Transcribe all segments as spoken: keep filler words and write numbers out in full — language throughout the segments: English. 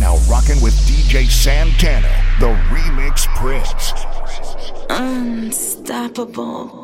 now rocking with D J Santana, the Remix Prince. Unstoppable.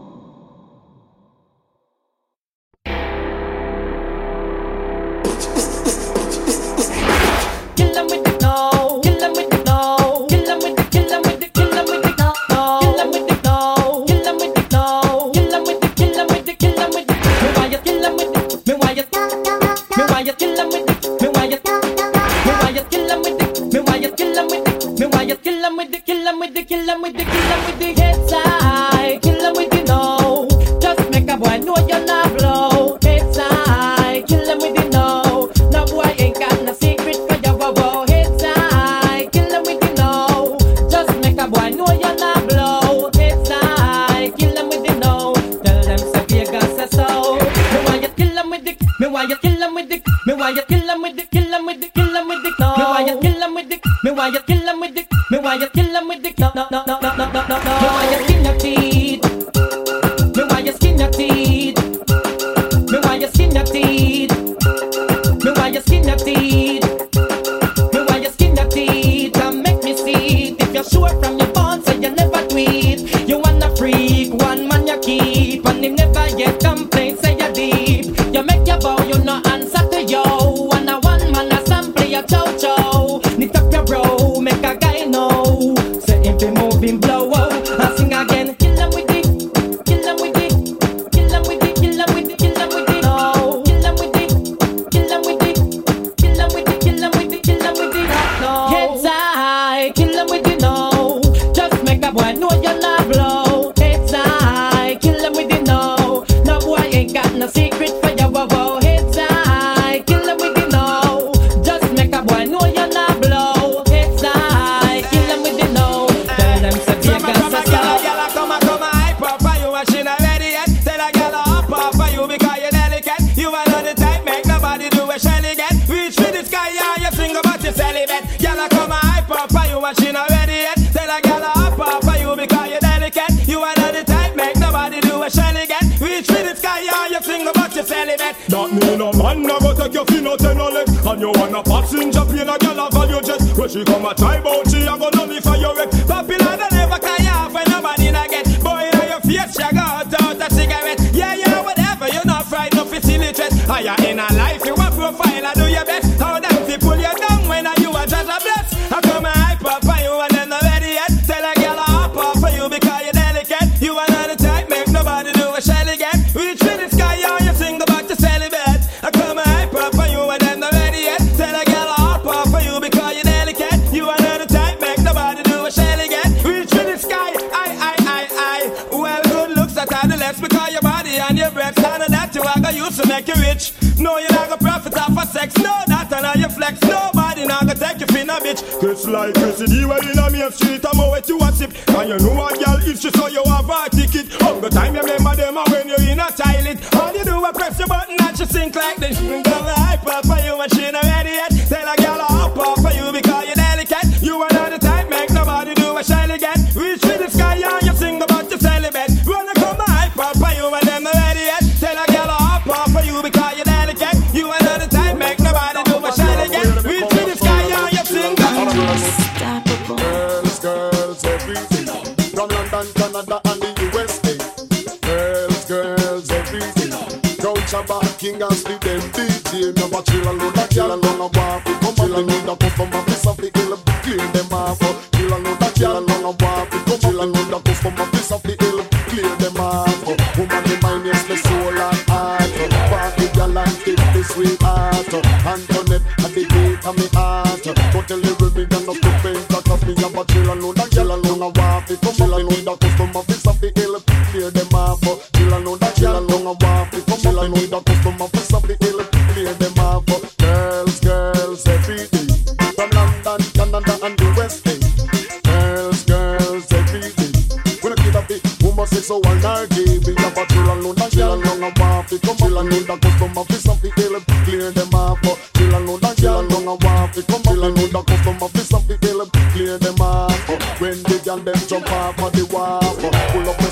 That mean a man na go take your fin out in a leg. And you wanna passenger plane a girl a value jet. When she come a try bout she a go nullify your wreck. Popular don't never cry off when nobody na get. Boy in your face she go out out a cigarette. Yeah yeah whatever you not fried no facilitate. Are you in a life you a profile and do your best. How them fi pull you down when you a just a bless. I come a hype up for you and then not ready yet. Tell a girl a hop off for you because you're delicate. You are not the type make nobody do a shell again. Reach for the sky and you sing about your celibate. I come a hype up for you and then not ready yet. Tell a girl a hop off for you because you're delicate. You are not the type make nobody do a shell again. Reach for the sky, I, I, I, I. Well, good looks that are the less because your body and your breath. None of that you are gonna use to make you rich. No, you're not gonna profit off of sex. No, that and how you flex. Nobody not gonna take you fin a bitch. It's like Chrissy D well in a main street. I'm out with you a sip. And you know a girl if she saw you have a ticket. Hunger time you remember them and when you're in a toilet. All you do is press your button and she sink like this. She gonna hype up for you and she not ready yet. Tell a girl a hop off for you because you're delicate. You are not the type make nobody do a shy again. Reach for the sky and you sing about your celibate. Wanna come a hype up for you and them not ready yet. Tell a girl a hop off for you because you're delicate. You are not the type make nobody do a shy again. Reach for the sky and you sing about Unstoppable. Girls, girls, everything. From London, Canada, and the U S A. Girls, girls, everything. Couch about King and split them D J. Never chill alone, that girl alone a walk. Come on, and need a customer, piece of the hill, clear them off. Chill alone, that girl alone a walk. Come on, and need a customer, piece of the hill, clear them off. Woman, the mind is the soul and heart. Party girl and tip the sweetheart. Antoinette, at the gate of me heart. Go tell the women and not to paint. Me have a chill alone, that girl alone a walk. It come alone, need a customer, piece of the hill, clear them off. Chill alone, that girl alone a walk. It come alone, need a customer, piece of the hill, clear them off. Girls, girls, every day. From London, Canada and U S A. Girls, girls, every day. When I get a bit, woman say so and I give. We have a chill alone, that girl alone a walk. It come alone, need a customer, piece of the hill, clear them off. Chill alone, that girl alone a walk.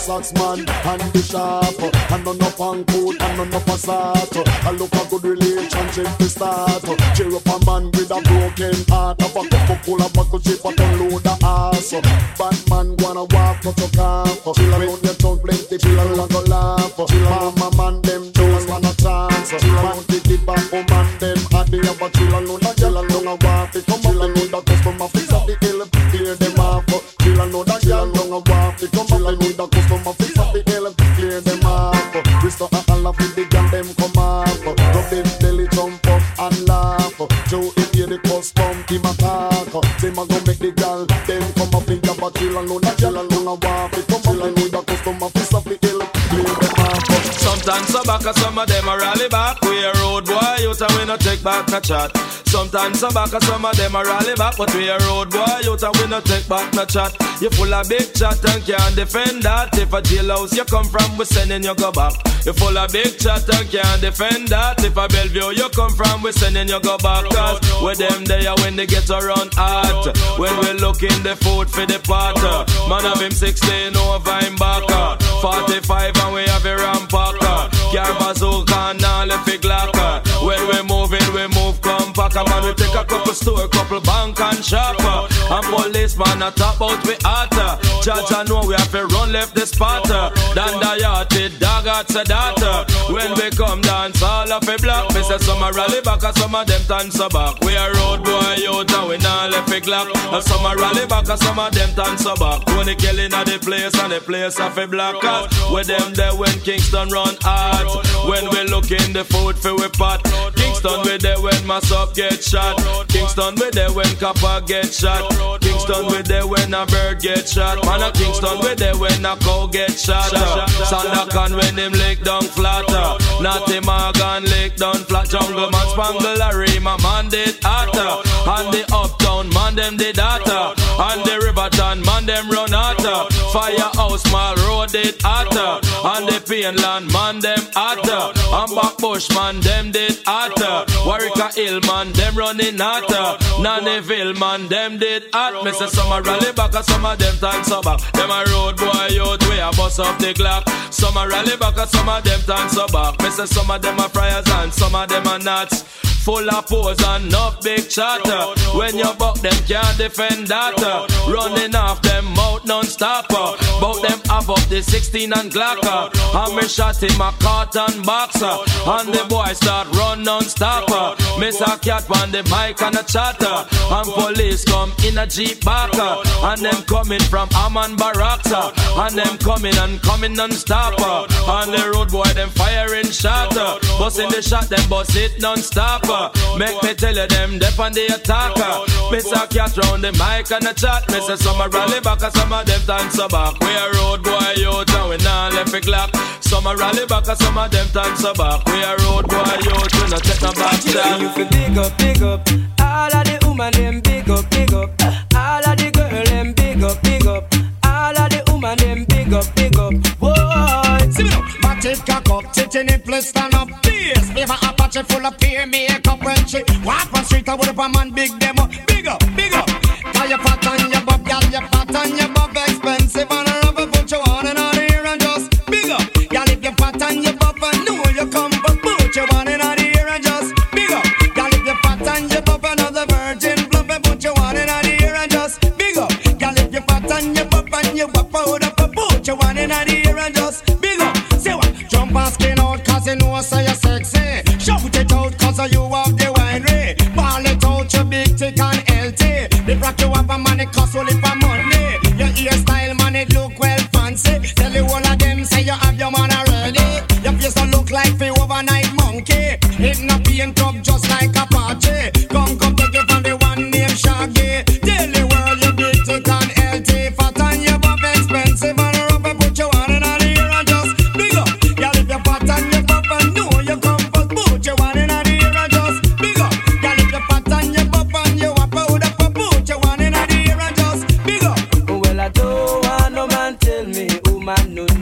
socks man and the sharp. And none up on coat and none up a salt. I look a good relationship to start. Cheer up a man with a broken heart. Have a cup full of buckle chip but unload the ass. Bad man wanna walk but you can't. Chill around your tongue plenty people and go laugh. Mama man them don't want a chance. Man pick it back oh man them had the other chill alone. A girl alone a walk it. Come up alone the customer fix up the hill. Clear them off. Chill alone the girl alone a walk it. Come up alone the customer fix up the hill. Clear them off. Restore a laugh with the girl them come off. Rub them belly jump up and laugh. Joe if you the custom him attack. Them a go make the girl them come up in the but chill alone the girl alone a walk it. Come up alone the customer fix up the hill. Clear them off. Sometimes so back and some of them a rally back. We a road boy out and we no take back no chat. Sometimes so back and some of them a rally back. But we a road boy out and we no take back no chat. You full of big chat and can't defend that. If a jailhouse you come from, we sending you go back. You full of big chat and can't defend that. If a Bellevue you come from, we sending you go back. Cause with them there when they get around hot. When we looking the food for the pot. Man of him sixteen over him back. forty-five and we have a rampacker. Car bazooka and all the fig locker. When we moving, we move compact. Man, we take a couple store, couple bank and shopper. And policeman a top out we hotter. Judge I know we have to run left the spotter. Dan the yachted dog at the data. When we come dance all of a block. Me say some a rally back and some of them dance back. We a road boy out and we not left a glock. And some a rally back and some of them dance back. When they killing at the place and the place of a black cat. With them there when Kingston run hard. When we look in the food for we pot. Kingston we there when mass up get shot. Kingston we there when copper get shot. Kingston we there when a bird get shot. Man a Kingston we there when a cow get shot. Sandakan when him lick down flatter. Natty Morgan lick down flat. Jungle man spangle a ream a man did hotter. And the uptown man them did hotter. And the Riverton man them run hotter. Firehouse Mall Road did hotter. And the Painland man them hotter. And Backbush man them did hotter. Warwick Hill man them running hotter. Nannyville man them did hot. Me say some a rally back and some of them dance so back. Them a road boy out way a bust up the clock. Some a rally back and some of them dance so back. Me say some of them a friars and some of them a nuts. Full of pose and enough big chatter. When you buck them can't defend that. Running off them mouth non-stopper. Bout them have up the sixteen and Glocker. And me shot him a carton boxer. And the boy start run non-stopper. Miss a cat on the mic and a chatter. And police come in a jeep backer. And them coming from Amman Barracks. And them coming and coming non-stopper. And the road boy them firing shatter. Busting the shot them bust it non-stopper. Make me tell you them dep on the attacker. Miss a cat round the mic and a chat. Me say some a rally back and some of them dance back. We a road boy out and we not left a clock. Some a rally back and some of them dance back. We a road boy out, we not take no back shot. You feel big up, big up. All of the woman them big up, big up. All of the girl them big up, big up. All of the woman them big up, big up. Whoa, see me now. Massive cock up, titty nipple stand up. Beers, favor Apache full of peer makeup when she walk on street. I would have a man big them up, big up, big up. Call your fat on your bob, girl, your fat on your bob expensive and a rubber put you on and on here and just big up. Girl, if you're fat on your bob, I know you come, but put you on and on here and just big up. Girl, if you're fat on your bob, another virgin plump and put you on and on here and just big up. Girl, if you're fat on your bob and you wap out up, put you on and on here and just big up. Say what? Jump and skin out cause you know so you're sexy. Shout it out cause you have the winery. Ball it out, you big thick and healthy. They rock you up a man, it cost only for money. Your hairstyle man, it look well fancy. Tell you all of them say you have your man already. Your face don't look like the overnight monkey. It not paint up just like a party. Come, come take it from the one named Shaggy. Tell the world you big thick and healthy. Fat and your buff expensive and rubber put you on and on here and just big up. Y'all if you're fat and your buff and know you come first, put you on and on here and just big up. Y'all if you're fat and your buff and you up out up, put you on and on here and just big up. Well, I don't want no man tell me who man no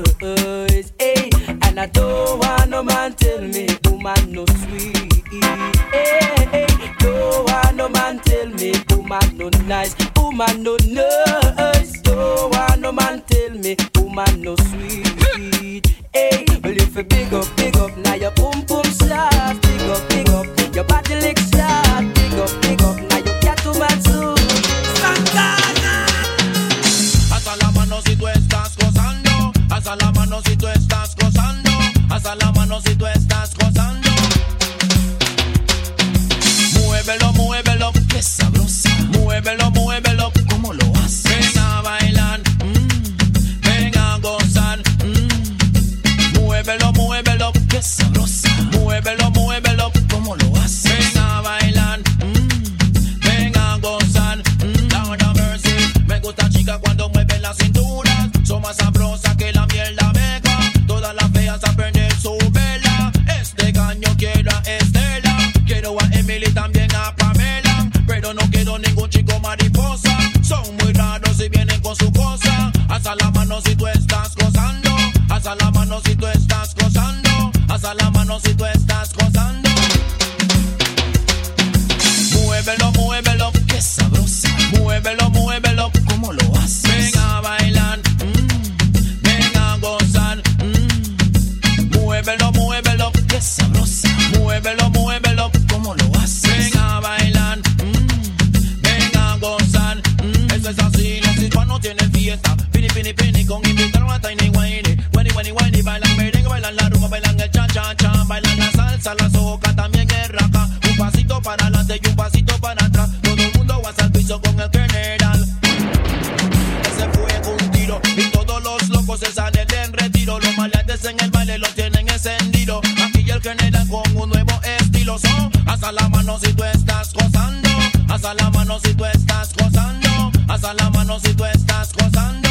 knows, hey. And I don't want no man tell me who man no sweet, hey, hey. Don't want no man tell me who man no nice, who man no nice. Don't want no man tell me who man no pasito para atrás. Todo el mundo va al piso con el general. Ese fue un tiro y todos los locos se salen en retiro. Los maleantes en el baile los tienen encendido. Aquí el general con un nuevo estilo. So, hasta la mano si tú estás gozando. Hasta la mano si tú estás gozando. Hasta la mano si tú estás gozando.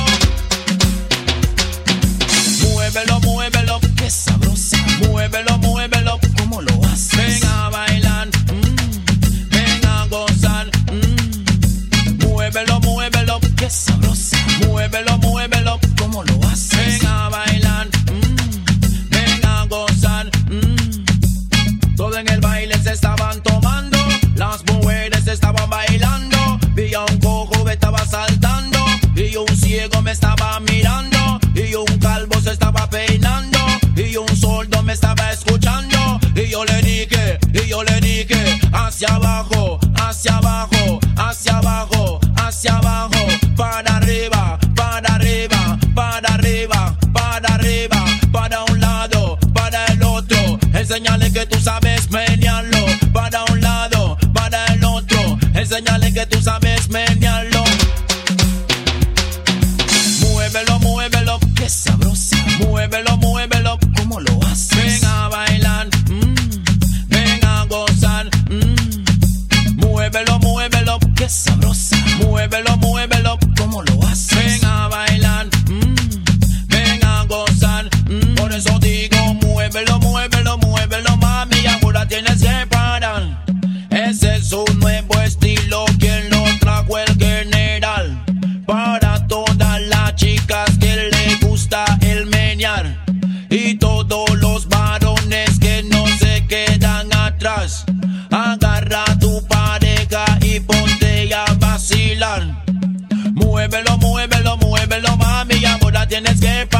Muévelo, muévelo, qué sabrosa. Muévelo, muévelo, ¿cómo lo haces? Ven a bailar, mm, ven a gozar, mm. Muévelo, muévelo, qué sabrosa. Muévelo, muévelo, ¿cómo lo haces? Ven a bailar, mm, ven a gozar, mm. Todo en el baile se estaban tomando. Las mujeres estaban bailando. Vi a un cojo que estaba saltando. Y un ciego me estaba mirando. Y un calvo se estaba peinando. Y un sordo me estaba escuchando. Y yo le dije, y yo le dije, hacia abajo, hacia abajo, hacia abajo, hacia abajo, para arriba, para arriba, para arriba, para arriba, para un lado, para el otro. Enseñale que tú sabes menearlo. Para un lado, para el otro. Enseñale que tú sabes menearlo. Muévelo, muévelo, qué sabrosa. Muévelo, muévelo, ¿cómo lo haces? Ven a bailar, mm, ven a gozar, mm. Muévelo, muévelo, qué sabrosa. Muévelo, muévelo, ¿cómo lo haces? Ven a bailar, mm, ven a gozar, mm. Por eso digo, muévelo, muévelo, muévelo, mami. Ahora tienes que parar. Ese es un nuevo estilo. ¿Quién lo trajo? El general. Para todas las chicas que le gusta el menear. Y todos los varones que no se quedan atrás. Agarra a tu pareja y ponte a vacilar. Muévelo, muévelo, muévelo, mami. Ahora tienes que